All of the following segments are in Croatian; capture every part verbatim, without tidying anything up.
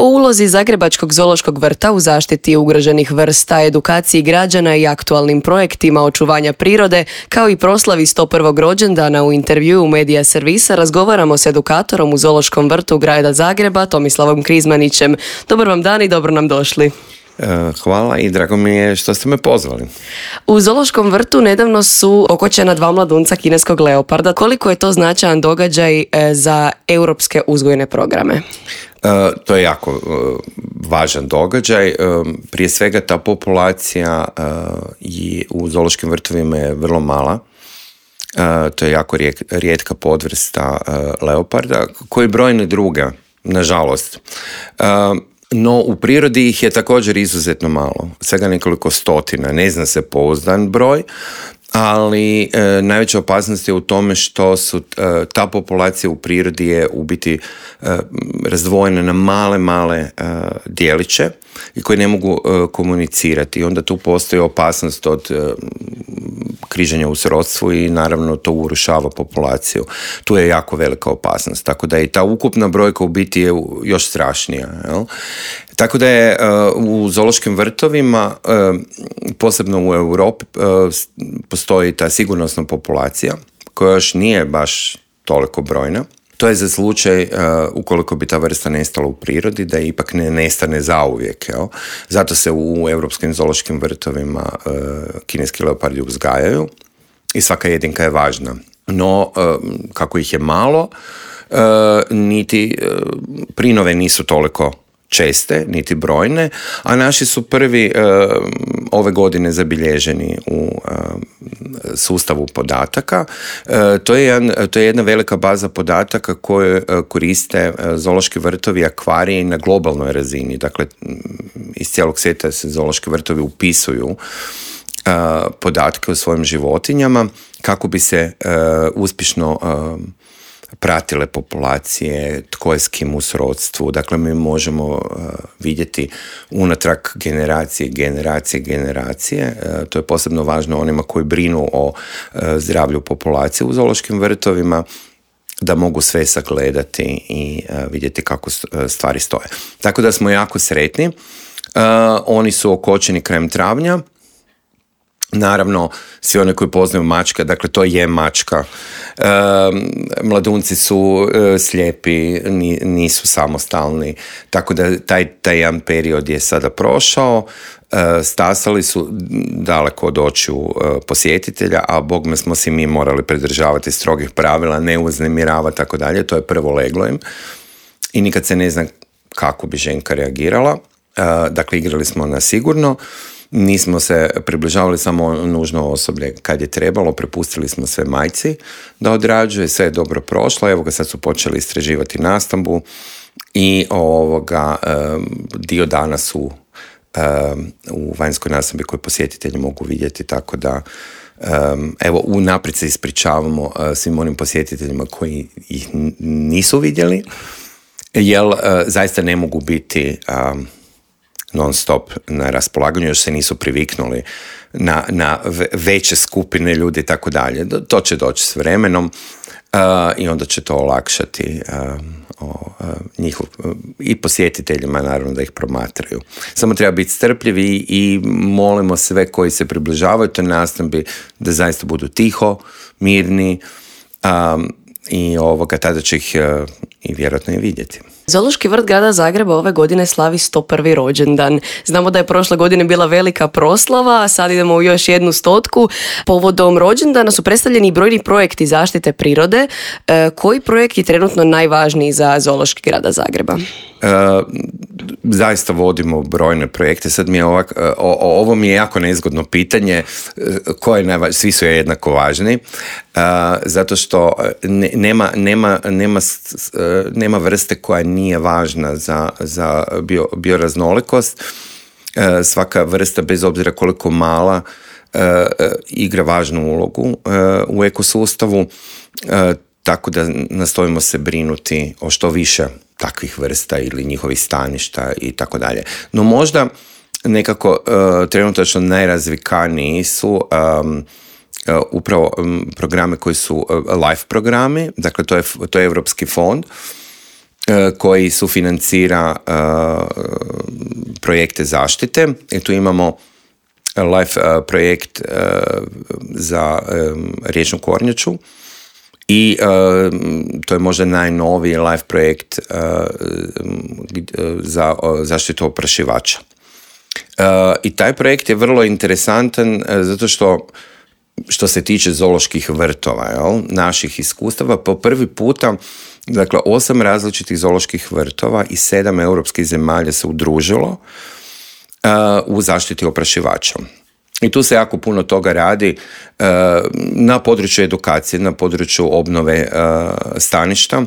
O ulozi Zagrebačkog zoološkog vrta u zaštiti ugroženih vrsta, edukaciji građana i aktualnim projektima očuvanja prirode, kao i proslavi sto prvog rođendana u intervjuu Medija servisa razgovaramo s edukatorom u Zoološkom vrtu grada Zagreba, Tomislavom Krizmanićem. Dobar vam dan i dobro nam došli. Hvala i drago mi je što ste me pozvali. U Zoološkom vrtu nedavno su okoćena dva mladunca kineskog leoparda. Koliko je to značajan događaj za europske uzgojne programe? Uh, to je jako uh, važan događaj. Uh, prije svega ta populacija uh, i u zoološkim vrtovima je vrlo mala. Uh, to je jako rijetka, rijetka podvrsta uh, leoparda, koji brojne druge, nažalost. Uh, no u prirodi ih je također izuzetno malo. Svega nekoliko stotina, ne zna se pouzdan broj, ali e, najveća opasnost je u tome što su e, ta populacija u prirodi je u biti e, razdvojena na male, male e, dijeliće i koji ne mogu e, komunicirati. I onda tu postoji opasnost od e, križanja u srodstvu i naravno to urušava populaciju. Tu je jako velika opasnost. Tako da i ta ukupna brojka u biti je još strašnija. Jel? Tako da je uh, u zoološkim vrtovima, uh, posebno u Europi, uh, postoji ta sigurnosna populacija koja još nije baš toliko brojna. To je za slučaj uh, ukoliko bi ta vrsta nestala u prirodi, da ipak ne nestane zauvijek. Jel? Zato se u europskim zoološkim vrtovima uh, kineski leopardi uzgajaju i svaka jedinka je važna. No, uh, kako ih je malo, uh, niti uh, prinove nisu toliko česte, niti brojne, a naši su prvi uh, ove godine zabilježeni u uh, sustavu podataka. Uh, to, je jedan, to je jedna velika baza podataka koje uh, koriste uh, zoološki vrtovi, akvariji na globalnoj razini. Dakle, iz cijelog svijeta se zoološki vrtovi upisuju uh, podatke o svojim životinjama kako bi se uh, uspješno uh, pratile populacije, tko je s kim u srodstvu. Dakle, mi možemo uh, vidjeti unatrag generacije, generacije, generacije. Uh, to je posebno važno onima koji brinu o uh, zdravlju populacije u zoološkim vrtovima, da mogu sve sagledati i uh, vidjeti kako stvari stoje. Tako da smo jako sretni. Uh, oni su okoćeni krajem travnja. Naravno, svi oni koji poznaju mačka, dakle to je mačka. E, mladunci su e, slijepi, nisu samostalni, tako da taj, taj jedan period je sada prošao. E, stasali su daleko od očiju e, posjetitelja, a bogme smo si mi morali pridržavati strogih pravila, ne uznemiravati, tako dalje. To je prvo leglo im i nikad se ne zna kako bi ženka reagirala. E, dakle, igrali smo na sigurno. Nismo se približavali samo nužno osoblje kad je trebalo, prepustili smo sve majci da odrađuje, sve je dobro prošlo, evo ga sad su počeli istraživati nastambu i ovoga, dio dana su u vanjskoj nastambi koju posjetitelji mogu vidjeti, tako da evo unaprijed se ispričavamo svim onim posjetiteljima koji ih nisu vidjeli, jer zaista ne mogu biti non stop na raspolaganju, još se nisu priviknuli na, na veće skupine ljudi i tako dalje. To će doći s vremenom uh, i onda će to olakšati uh, uh, njihov, uh, i posjetiteljima naravno da ih promatraju. Samo treba biti strpljivi i molimo sve koji se približavaju toj nastambi da zaista budu tiho, mirni um, i ovoga tada će ih uh, i vjerojatno i vidjeti. Zoološki vrt grada Zagreba ove godine slavi sto prvi rođendan. Znamo da je prošle godine bila velika proslava, a sad idemo u još jednu stotku. Povodom rođendana su predstavljeni brojni projekti zaštite prirode. E, koji projekt je trenutno najvažniji za Zoološki grada Zagreba? E, zaista vodimo brojne projekte. Sad mi je ovak, o, ovo mi je jako nezgodno pitanje. Ko je najvažniji? Svi su jednako važni. Uh, zato što ne, nema, nema, nema, nema vrste koja nije važna za, za bio, bioraznolikost. Uh, svaka vrsta, bez obzira koliko mala, uh, igra važnu ulogu uh, u ekosustavu, uh, tako da nastojimo se brinuti o što više takvih vrsta ili njihovih staništa i tako dalje. No možda nekako uh, trenutačno najrazvikaniji su um, Uh, upravo um, programe koji su uh, live programi, dakle to je, to je Europski fond koji sufinancira projekte zaštite. I tu imamo LIFE projekt za riječnu kornjaču i to je možda najnoviji LIFE projekt za zaštitu oprašivača. I taj projekt je vrlo interesantan zato što što se tiče zooloških vrtova, jel? Naših iskustava, po prvi puta, dakle, osam različitih zooloških vrtova i sedam europskih zemalja se udružilo uh, u zaštiti oprašivača. I tu se jako puno toga radi uh, na području edukacije, na području obnove uh, staništa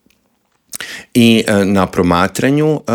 i uh, na promatranju uh,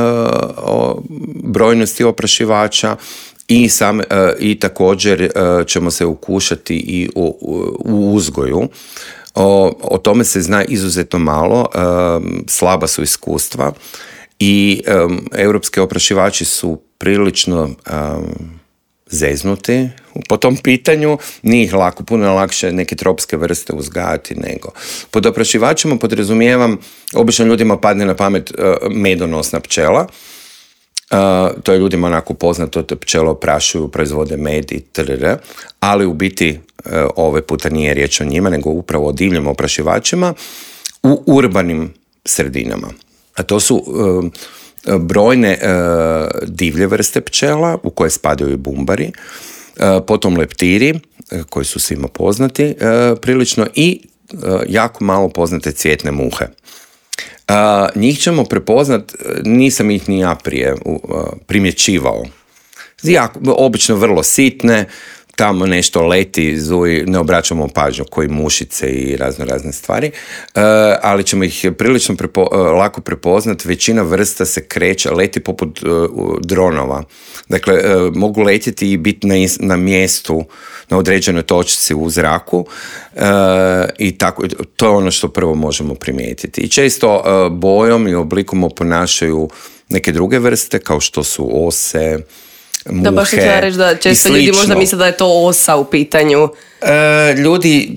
brojnosti oprašivača. I, sam, uh, i također uh, ćemo se ukušati i u, u uzgoju. O, o tome se zna izuzetno malo, um, slaba su iskustva i um, europski oprašivači su prilično um, zeznuti po tom pitanju. Nije ih lako, puno je lakše neke tropske vrste uzgajati nego. Pod oprašivačima podrazumijevam, obično ljudima padne na pamet uh, medonosna pčela. Uh, to je ljudima onako poznato, da pčele oprašuju, proizvode med i itd. Ali u biti uh, ovaj puta nije riječ o njima, nego upravo o divljim oprašivačima u urbanim sredinama. A to su uh, brojne uh, divlje vrste pčela u koje spadaju i bumbari, uh, potom leptiri uh, koji su svima poznati uh, prilično i uh, jako malo poznate cvjetne muhe. Uh, njih ćemo prepoznat, nisam ih ni ja prije uh, primjećivao. Jako, obično vrlo sitne, tamo nešto leti, zuji, ne obraćamo pažnju koji mušice i razno razne stvari, uh, ali ćemo ih prilično prepo, uh, lako prepoznat. Većina vrsta se kreće, leti poput uh, dronova. Dakle, uh, mogu letjeti i biti na, na mjestu, na određenoj točci u zraku uh, i tako, to je ono što prvo možemo primijetiti. I često uh, bojom i oblikom oponašaju neke druge vrste, kao što su ose, muhe. Da, baš ću ja reći da često ljudi možda misle da je to osa u pitanju. Uh, ljudi,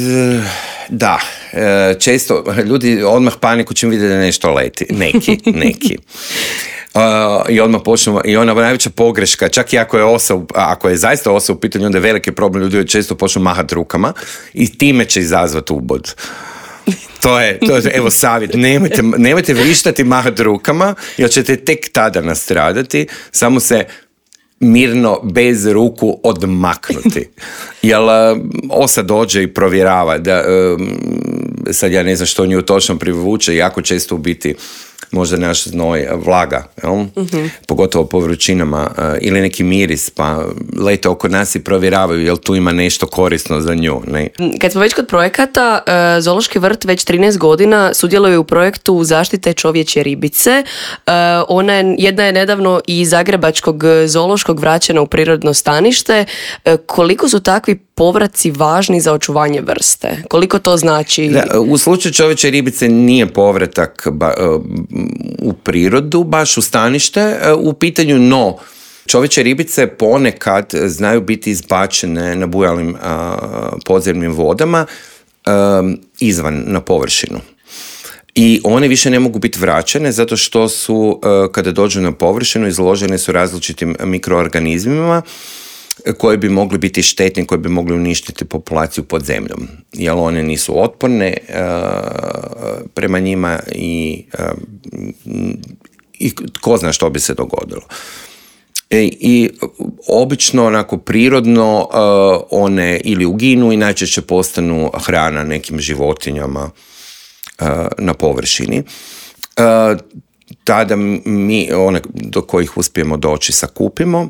da, uh, često ljudi odmah paniku čim vide da nešto leti. Neki, neki. Uh, i odmah počnemo, i ona najveća pogreška, čak i ako je osa, ako je zaista osa u pitanju, onda je veliki problem, ljudi često počnu mahati rukama i time će izazvati ubod. To je, to je, evo savjet, nemojte, nemojte vrištati mahati rukama, jer ćete tek tada nastradati, samo se mirno, bez ruku odmaknuti. Jer osa dođe i provjerava, da, sad ja ne znam što nju točno privuče, jako često u biti možda naš znoj, vlaga, jel? Mm-hmm. Pogotovo po vrućinama, uh, ili neki miris, pa lete oko nas i provjeravaju jel tu ima nešto korisno za nju. Ne? Kad smo već kod projekata, uh, Zoološki vrt već trinaest godina sudjeluje u projektu zaštite čovječje ribice. Uh, ona je, jedna je nedavno iz Zagrebačkog zoološkog vraćena u prirodno stanište. Uh, koliko su takvi povraci važni za očuvanje vrste? Koliko to znači? Da, u slučaju čovječje ribice nije povratak ba, u prirodu, baš u stanište, u pitanju, no čovječje ribice ponekad znaju biti izbačene na bujalim a, podzemnim vodama a, izvan na površinu. I one više ne mogu biti vraćene zato što su, a, kada dođu na površinu, izložene su različitim mikroorganizmima koji bi mogli biti štetni, koji bi mogli uništiti populaciju pod zemljom. Jer one nisu otporne uh, prema njima i, uh, i tko zna što bi se dogodilo. E, I obično, onako prirodno, uh, one ili uginu i najčešće postanu hrana nekim životinjama uh, na površini. Uh, tada mi, one do kojih uspijemo doći, sakupimo.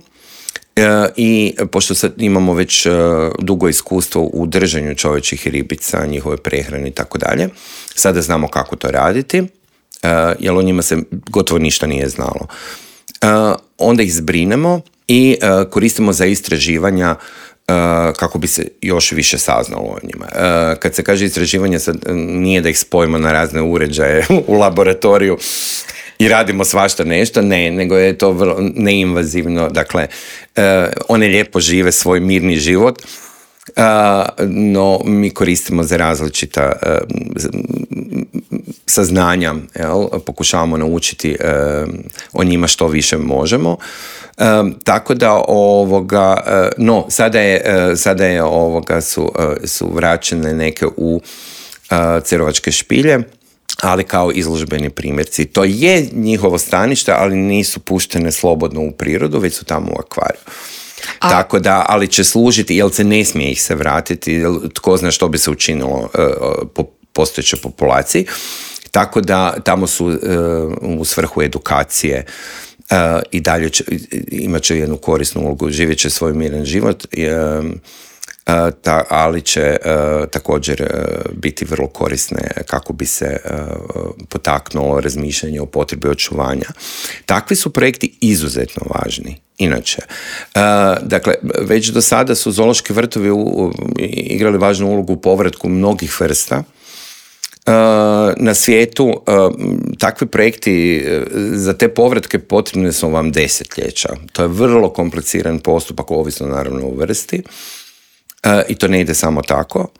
I pošto sad imamo već dugo iskustvo u držanju čovječjih ribica, njihove prehrane i tako dalje, sada znamo kako to raditi, jer o njima se gotovo ništa nije znalo. Onda ih zbrinemo i koristimo za istraživanja kako bi se još više saznalo o njima. Kad se kaže istraživanje, sad nije da ih spojimo na razne uređaje u laboratoriju i radimo svašta nešto, ne, nego je to vrlo neinvazivno, dakle, uh, one lijepo žive svoj mirni život, uh, no mi koristimo za različita, uh, saznanja, jel, pokušavamo naučiti uh, o njima što više možemo. Um, tako da ovoga, uh, no, sada je, uh, sada je ovoga su, uh, su vraćene neke u uh, Cerovačke špilje, ali kao izložbeni primjerci. To je njihovo stanište, ali nisu puštene slobodno u prirodu, već su tamo u akvariju. A... Tako da, ali će služiti, jer se ne smije ih se vratiti, jer tko zna što bi se učinilo uh, po postojećoj populaciji. Tako da tamo su uh, u svrhu edukacije uh, i dalje će, imat će jednu korisnu ulogu, živjet će svoj miran život, uh, Uh, ta, ali će uh, također uh, biti vrlo korisne kako bi se uh, potaknulo razmišljanje o potrebi očuvanja. Takvi su projekti izuzetno važni. Inače, uh, dakle, već do sada su zoološki vrtovi u, u, igrali važnu ulogu u povratku mnogih vrsta. Uh, na svijetu uh, takvi projekti uh, za te povratke potrebne su vam desetljeća. To je vrlo kompliciran postupak, ovisno naravno o vrsti. Uh, I to ne ide samo tako, uh,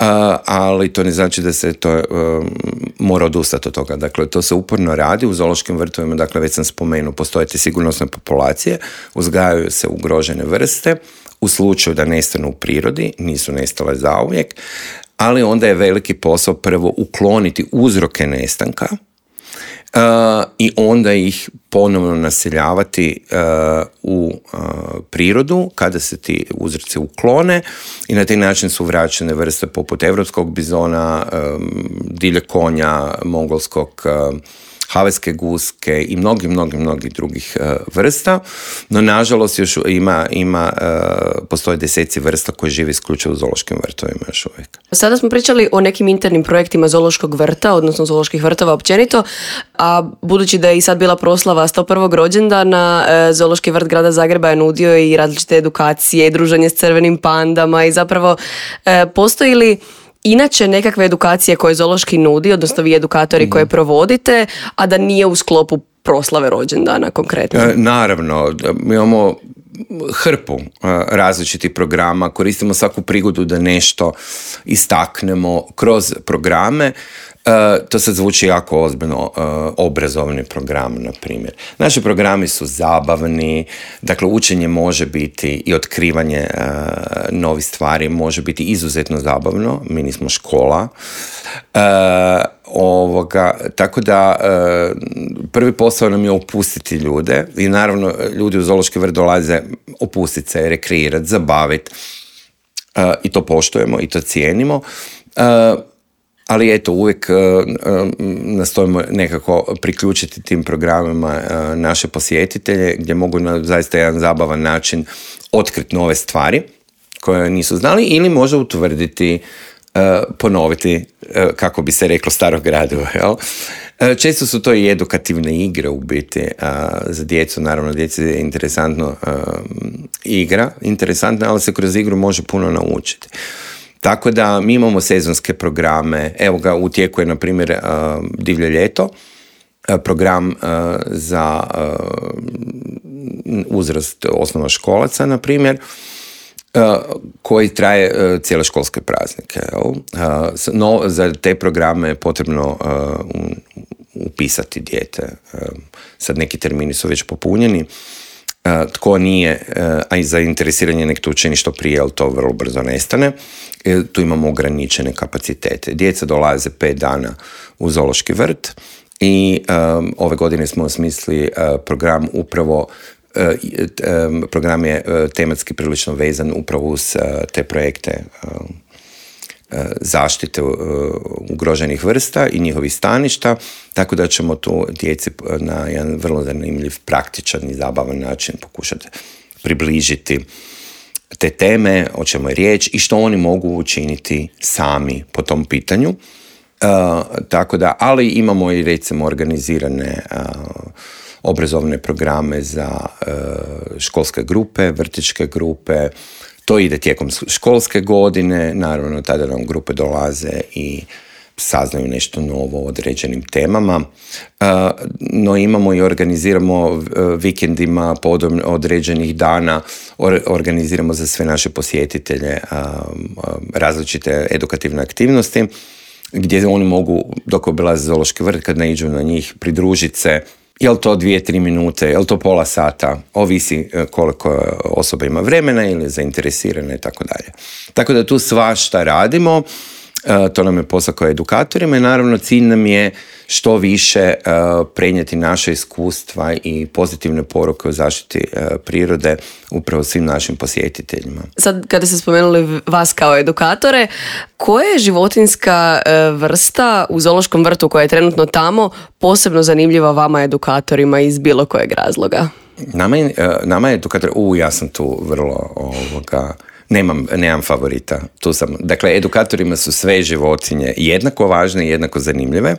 ali to ne znači da se to uh, mora odustati od toga. Dakle, to se uporno radi u zoološkim vrtovima, dakle, već sam spomenuo, postoje te sigurnosne populacije, uzgajaju se ugrožene vrste, u slučaju da nestanu u prirodi, nisu nestale zauvijek, ali onda je veliki posao prvo ukloniti uzroke nestanka, Uh, i onda ih ponovno naseljavati uh, u uh, prirodu kada se ti uzroci uklone i na taj način su vraćene vrste poput evropskog bizona, um, divljeg konja, mongolskog, uh, haveske guske i mnogi, mnogi, mnogi drugih uh, vrsta, no nažalost još ima, ima uh, postoje deseci vrsta koji žive isključivo u zoološkim vrtovima još uvijek. Sada smo pričali o nekim internim projektima zoološkog vrta, odnosno zooloških vrtova općenito, a budući da je i sad bila proslava sto prvog rođendana, uh, zoološki vrt grada Zagreba je nudio i različite edukacije, druženje s crvenim pandama i zapravo uh, postoji li inače nekakve edukacije koje zoološki nudi, odnosno vi edukatori koje provodite, a da nije u sklopu proslave rođendana konkretno? E, naravno, mi imamo hrpu uh, različitih programa, koristimo svaku prigodu da nešto istaknemo kroz programe. Uh, to sad zvuči jako ozbiljno, uh, obrazovni program, na primjer. Naši programi su zabavni, dakle učenje može biti i otkrivanje uh, novih stvari može biti izuzetno zabavno, mi nismo škola. Uh, ovoga, tako da uh, prvi posao nam je opustiti ljude i naravno ljudi u zoološki vrt dolaze opustiti se, rekreirati, zabaviti uh, i to poštujemo i to cijenimo. Uh, Ali eto, uvijek uh, uh, nastojimo nekako priključiti tim programima uh, naše posjetitelje gdje mogu na zaista jedan zabavan način otkriti nove stvari koje nisu znali ili možda utvrditi, uh, ponoviti, uh, kako bi se reklo, starog gradivo. Jel? Uh, često su to i edukativne igre u biti uh, za djecu. Naravno, djeci je interesantno uh, igra, interesantna, ali se kroz igru može puno naučiti. Tako da mi imamo sezonske programe, evo ga, u tijeku je na primjer uh, Divlje ljeto, uh, program uh, za uh, uzrast osnovnoškolaca na primjer, uh, koji traje uh, cijele školske praznike. Uh, no, za te programe je potrebno uh, upisati dijete. Uh, sad neki termini su već popunjeni. Uh, tko nije, uh, a i zainteresiranje nek to učini što prije, ali to vrlo brzo nestane. Uh, tu imamo ograničene kapacitete. Djeca dolaze pet dana u zoološki vrt i um, ove godine smo osmislili uh, program upravo, uh, um, program je uh, tematski prilično vezan upravo uz uh, te projekte uh, zaštite ugroženih vrsta i njihovih staništa, tako da ćemo tu djeci na jedan vrlo zanimljiv, praktičan i zabavan način pokušati približiti te teme, o čemu je riječ i što oni mogu učiniti sami po tom pitanju. Uh, tako da, ali imamo i recimo organizirane uh, obrazovne programe za uh, školske grupe, vrtićke grupe. To ide tijekom školske godine, naravno tada nam grupe dolaze i saznaju nešto novo o određenim temama, uh, no imamo i organiziramo uh, vikendima podom određenih dana, or, organiziramo za sve naše posjetitelje uh, uh, različite edukativne aktivnosti. gdje oni mogu, dok obilaze zoološki vrt, kad naiđu na njih, pridružiti se. Je li to dvije, tri minute, je li to pola sata, ovisi koliko osoba ima vremena ili je zainteresirana i tako dalje. Tako da tu svašta radimo, to nam je posao kao edukatorima i naravno cilj nam je što više prenijeti naše iskustva i pozitivne poruke o zaštiti prirode upravo svim našim posjetiteljima. Sad kada ste spomenuli vas kao edukatore, koja je životinjska vrsta u zoološkom vrtu koja je trenutno tamo posebno zanimljiva vama edukatorima iz bilo kojeg razloga? Nama je, nama je edukator, u ja sam tu vrlo ovoga... Nemam, nemam favorita. Tu sam. Dakle, edukatorima su sve životinje jednako važne i jednako zanimljive.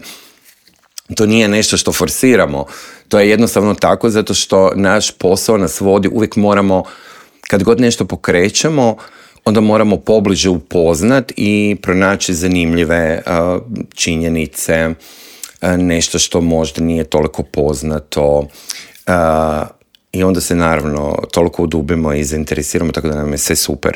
To nije nešto što forsiramo. To je jednostavno tako zato što naš posao nas vodi. Uvijek moramo, kad god nešto pokrećemo, onda moramo pobliže upoznat i pronaći zanimljive uh, činjenice, uh, nešto što možda nije toliko poznato. Uh, I onda se naravno toliko udubimo i zainteresiramo, tako da nam je sve super.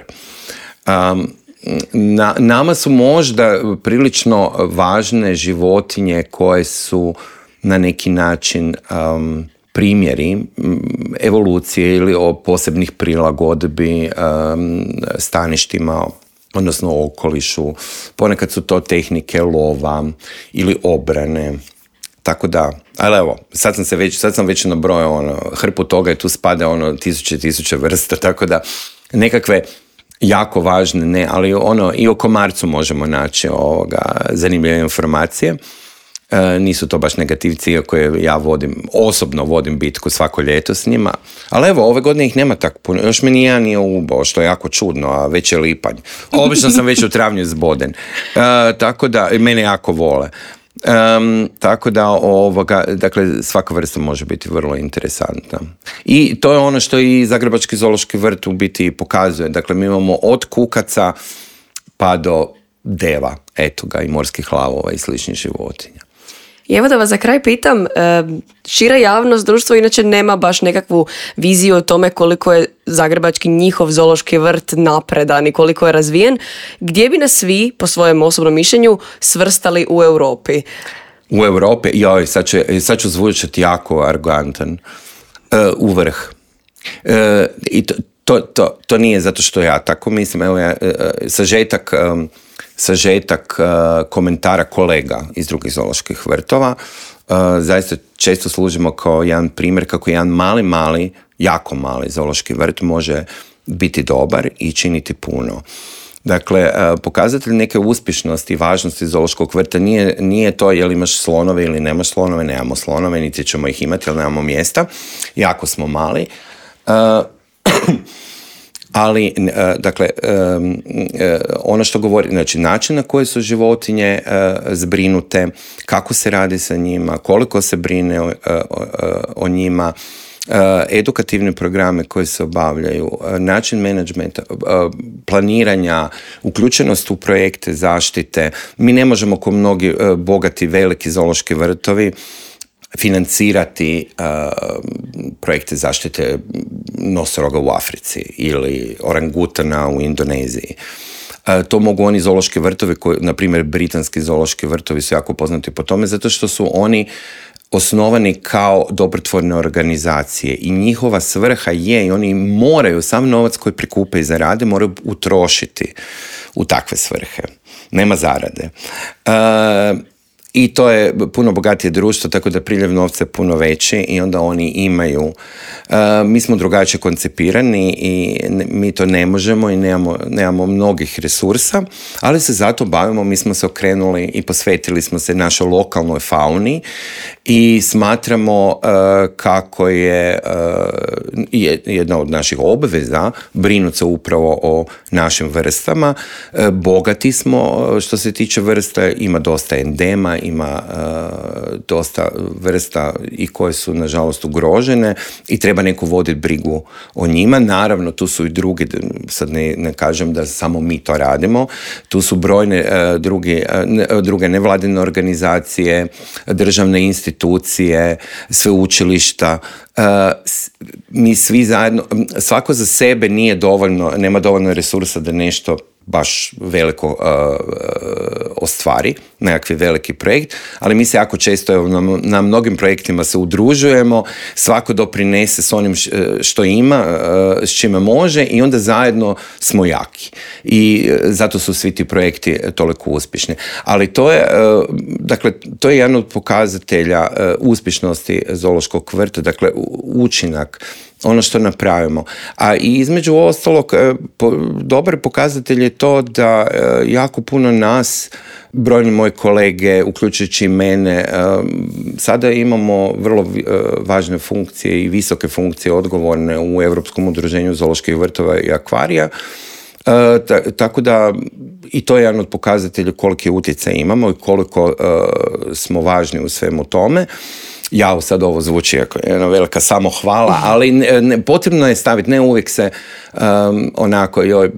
Um, na, nama su možda prilično važne životinje koje su na neki način um, primjeri evolucije ili o posebnih prilagodbi um, staništima, odnosno okolišu. Ponekad su to tehnike lova ili obrane. Tako da, ali evo, sad sam se već, sad sam već nabrojao ono, hrpu toga i tu spada ono tisuće i tisuće vrsta, tako da nekakve jako važne, ne, ali ono, i o komarcu možemo naći ovoga, zanimljive informacije. E, nisu to baš negativci, iako ja vodim, osobno vodim bitku svako ljeto s njima, ali evo, ove godine ih nema tako puno, još me nijedan nije ubao, što je jako čudno, a već je lipanj. Obično sam već u travnju zboden, e, tako da, mene jako vole. Um, tako da ovoga, dakle svaka vrsta može biti vrlo interesantna. I to je ono što i Zagrebački zoološki vrt u biti pokazuje. Dakle, mi imamo od kukaca pa do deva, eto ga, i morskih lavova i sličnih životinja. I evo da vas za kraj pitam, šira javnost, društvo inače nema baš nekakvu viziju o tome koliko je zagrebački njihov zoološki vrt napredan i koliko je razvijen. Gdje bi nas svi, po svojem osobnom mišljenju, svrstali u Europi? U Europi? Joj, sad ću, sad ću zvučati jako arogantan. Uh, u vrh. Uh, I to, to, to, to nije zato što ja tako mislim. Evo ja, uh, sažetak... Um, sažetak uh, komentara kolega iz drugih zooloških vrtova. Uh, zaista često služimo kao jedan primjer kako jedan mali, mali, jako mali zoološki vrt može biti dobar i činiti puno. Dakle, uh, pokazatelj neke uspješnosti i važnosti zoološkog vrta nije, nije to je li imaš slonove ili nemaš slonove, nemamo slonove, niti ćemo ih imati, jer nemamo mjesta. Jako smo mali. Uh, Ali, dakle, ono što govori, znači način na koji su životinje zbrinute, kako se radi sa njima, koliko se brine o, o, o njima, edukativne programe koje se obavljaju, način menadžmenta, planiranja, uključenost u projekte zaštite. Mi ne možemo kao mnogi bogati veliki zoološki vrtovi financirati uh, projekte zaštite nosoroga u Africi ili orangutana u Indoneziji. Uh, to mogu oni zoološki vrtovi, koji, na primjer britanski zoološki vrtovi su jako poznati po tome, zato što su oni osnovani kao dobrotvorne organizacije i njihova svrha je, i oni moraju sam novac koji prikupe i zarade moraju utrošiti u takve svrhe. Nema zarade. Uh, I to je puno bogatije društvo, tako da priljev novca je puno veći i onda oni imaju. Uh, mi smo drugačije koncipirani i ne, mi to ne možemo i nemamo, nemamo mnogih resursa, ali se zato bavimo, mi smo se okrenuli i posvetili smo se našoj lokalnoj fauni i smatramo uh, kako je uh, jedna od naših obveza brinuti se upravo o našim vrstama. Uh, bogati smo što se tiče vrsta, ima dosta endema, ima uh, dosta vrsta i koje su nažalost ugrožene i treba neko voditi brigu o njima. Naravno, tu su i drugi, sad ne, ne kažem da samo mi to radimo, tu su brojne uh, drugi, uh, ne, druge nevladine organizacije, državne institucije, sveučilišta. Uh, mi svi zajedno, svako za sebe nije dovoljno, nema dovoljno resursa da nešto baš veliko uh, ostvari, nekakvi veliki projekt, ali mi se jako često evo, na, na mnogim projektima se udružujemo, svako doprinese s onim što ima, uh, s čime može i onda zajedno smo jaki. I uh, zato su svi ti projekti toliko uspješni. Ali to je, uh, dakle, to je jedan od pokazatelja uh, uspješnosti zoološkog vrta, dakle, učinak, ono što napravimo. A i između ostalog, po, dobar pokazatelj je to da jako puno nas, brojni moji kolege, uključujući i mene, sada imamo vrlo važne funkcije i visoke funkcije odgovorne u Europskom udruženju zooloških vrtova i akvarija. Uh, tako da i to je jedan od pokazatelja koliki utjecaj imamo i koliko uh, smo važni u svemu tome. Ja, sad ovo zvuči jako jedna velika samohvala, ali ne, ne, potrebno je staviti, ne uvijek se um, onako, joj,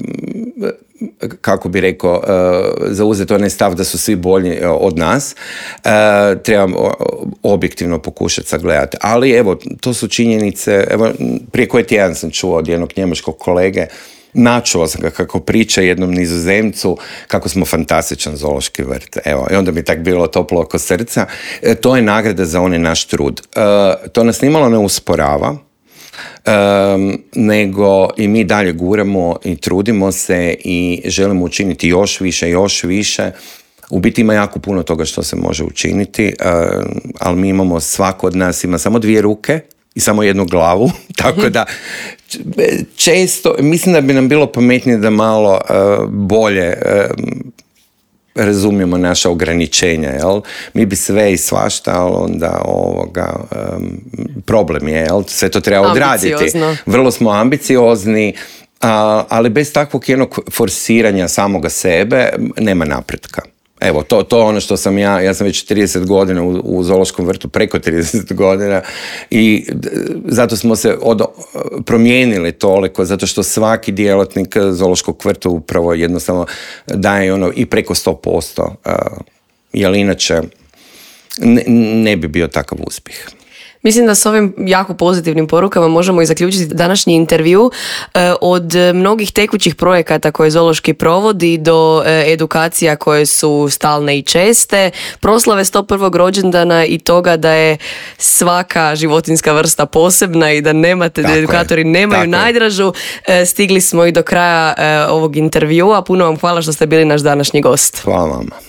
kako bi rekao, uh, zauzeti onaj stav da su svi bolji uh, od nas. Uh, trebamo objektivno pokušati sagledati. Ali evo, to su činjenice. Evo, prije koji tjedan sam čuo od jednog njemačkog kolege, načuo sam ga kako priča jednom Nizozemcu kako smo fantastičan zoološki vrt. Evo, i onda mi tak bilo toplo oko srca. E, to je nagrada za onaj naš trud. E, to nas nimalo ne usporava, e, nego i mi dalje guramo i trudimo se i želimo učiniti još više, još više. U biti ima jako puno toga što se može učiniti, e, ali mi imamo, svako od nas ima samo dvije ruke i samo jednu glavu, tako da često, mislim da bi nam bilo pametnije da malo uh, bolje uh, razumijemo naša ograničenja, jel? Mi bi sve i svašta, ali onda ovoga, um, problem je, jel? Sve to treba odraditi. Ambiciozno. Vrlo smo ambiciozni, uh, ali bez takvog jednog forsiranja samoga sebe nema napretka. Evo, to, to ono što sam ja, ja sam već trideset godina u, u zoološkom vrtu, preko trideset godina i zato smo se od, promijenili toliko, zato što svaki djelatnik zoološkog vrta upravo jednostavno daje ono i preko sto posto, uh, jer inače ne, ne bi bio takav uspjeh. Mislim da s ovim jako pozitivnim porukama možemo i zaključiti današnji intervju. Od mnogih tekućih projekata koje zoološki provodi do edukacija koje su stalne i česte, proslave sto prvog rođendana i toga da je svaka životinjska vrsta posebna i da nemate, da edukatori nemaju Tako najdražu. Je. Stigli smo i do kraja ovog intervjua. Puno vam hvala što ste bili naš današnji gost. Hvala vama.